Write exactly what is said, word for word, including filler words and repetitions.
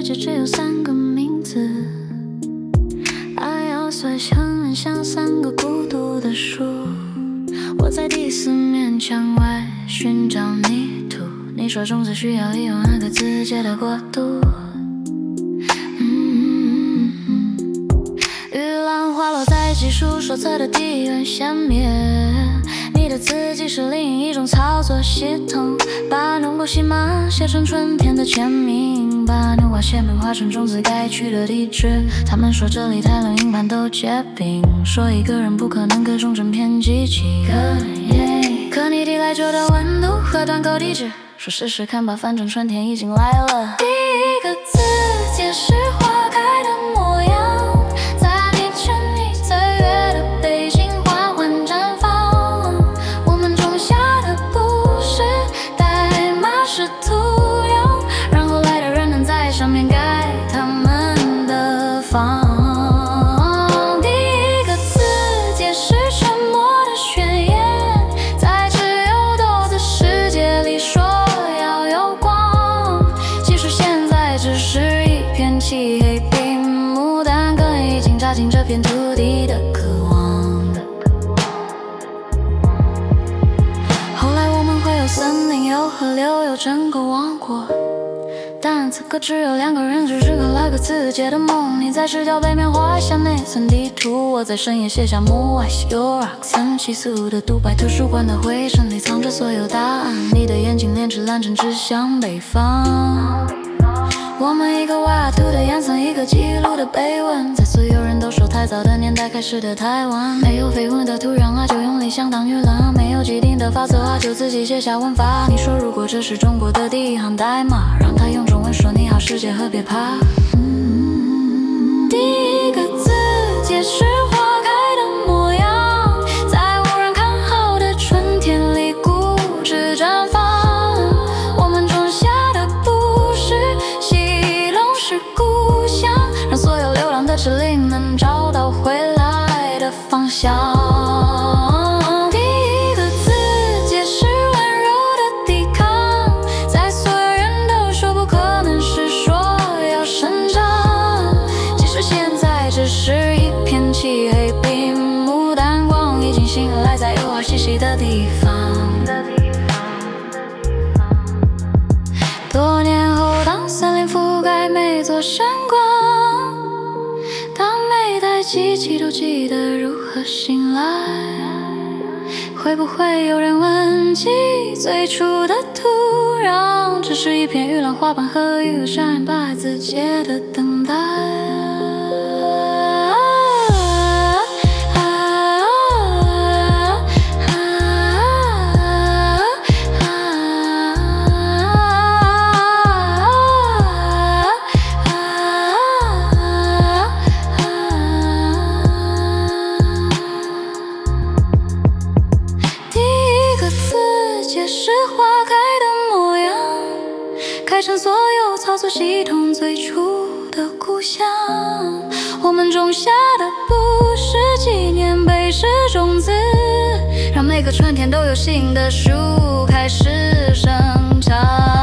界只有三个名字，爱要碎成像三个孤独的树。我在第四面墙外寻找泥土，你说种子需要一万个字节的过渡。嗯，玉兰花落在技术手册的第一元先灭。你的字迹是另一种操作系统，把浓过细码写成春天的签名，把牛蛙蟹本化成种子该去的地址。他们说这里太冷，硬盘都结冰，说一个人不可能各种整片机器。可, 可你递来久的温度和断沟地址，说试试看吧，反正春天已经来了。第一个字解释花开的模样，在你沉溺岁月的背景缓缓绽放。我们种下的不是代码，是土壤，让后来的人能在上面盖他们的房。第一个字解释沉默的宣言，在只有豆子世界里说要有光。其实现在只是一片漆黑，并牡丹根已经扎进这片土地的渴望。后来我们会有森林，有河流，有整个王国，但此刻只有两个人，只是刻了个字节的梦。你在视角背面画下那层地图，我在深夜写下幕外西游 rock 森起诉的独白。图书馆的灰尘里藏着所有答案，你的眼睛连成蓝针指向北方。我们一个挖土的颜色，一个记录的碑文，在所有人都说太早的年代开始的台湾。没有飞吻的土壤啊，就用力相当于冷；没有既定的法则啊，就自己写下文法。你说如果这是中国的第一行代码，让他用中文说你好世界和别怕。嗯，第一个字解释花开的模样，在无人看好的春天里固执绽放。我们种下的不是西龙，是故乡，让所有流浪的指令能找到回来的方向。第一个字解释温柔的抵抗，在所有人都说不可能时说要生长。其实现在只是一片漆黑，并牡丹光已经醒来，在有花嬉戏的地方。多年后，当森林覆盖每座山光，当每台机器都记得如何醒来，会不会有人问起最初的土壤，只是一片玉兰花瓣和一个山人把字节的等待。解释花开的模样，开成所有操作系统最初的故乡。我们种下的不是纪念碑，是种子，让每个春天都有新的树开始生长。